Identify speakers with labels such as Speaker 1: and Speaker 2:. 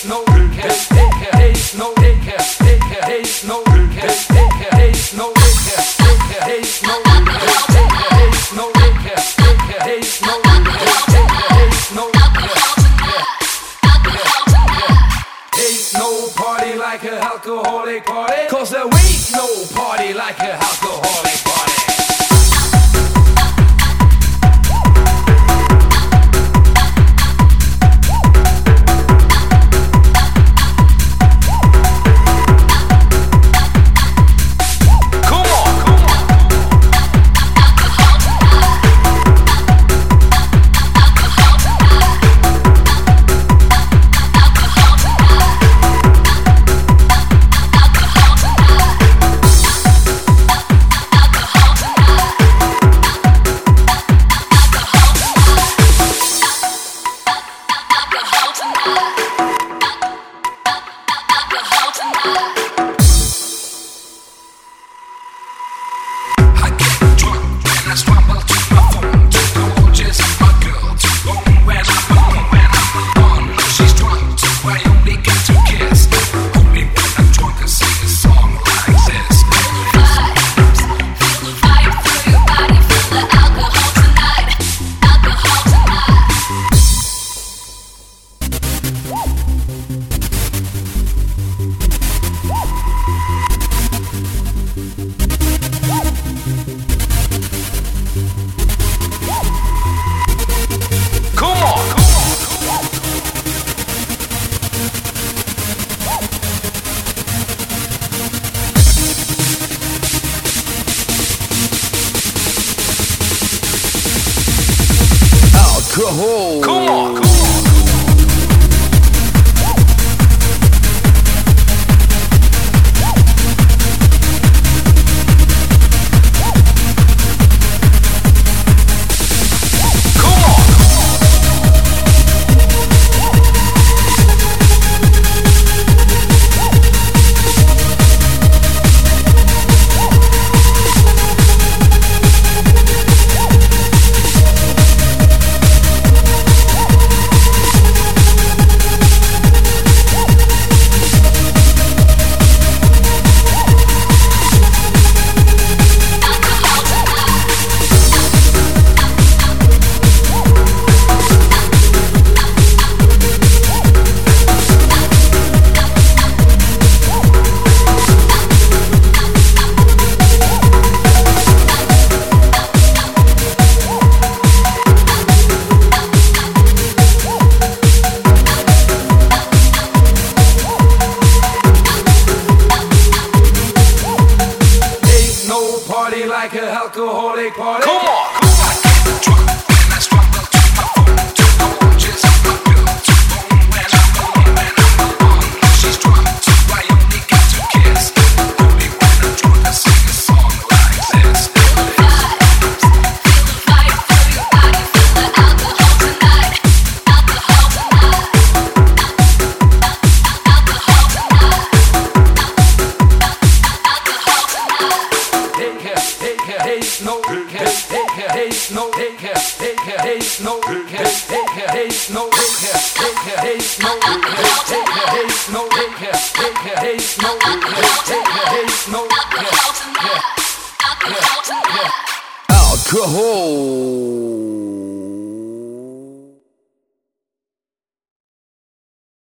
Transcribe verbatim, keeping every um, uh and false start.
Speaker 1: no take care, take care, hey, no take care, take care, hey, no take care, take care, hey, no take care, take care, hey, no take care, take care, hey, no take care, take care, hey, no take care, take care, hey, no take care. Ain't no party like an alcoholic party, 'cause there ain't no party like an alcoholic party.
Speaker 2: Alcohol.
Speaker 1: Come on, come on. Like an alcoholic party. Come on, come on. I get drunk and I struggle to my phone, to the watches of my girl, to bone when I'm alone, when I'm alone. She's drunk, so I only get to kiss. Only when I'm drunk I sing a song like this. Feel the vibe, feel the vibe, feel your body, feel the alcohol tonight, alcohol tonight, alcohol tonight, alcohol tonight. Take care. Take care, hey, no, take care, take care, hey, no, take care, take care, hey, no, take care, take care, hey, no, take care, take care, hey, no, take care, take care, hey, no, take care, take care, hey, no, take care, take care, hey, no, take care, yeah, yeah, yeah. Alcohol.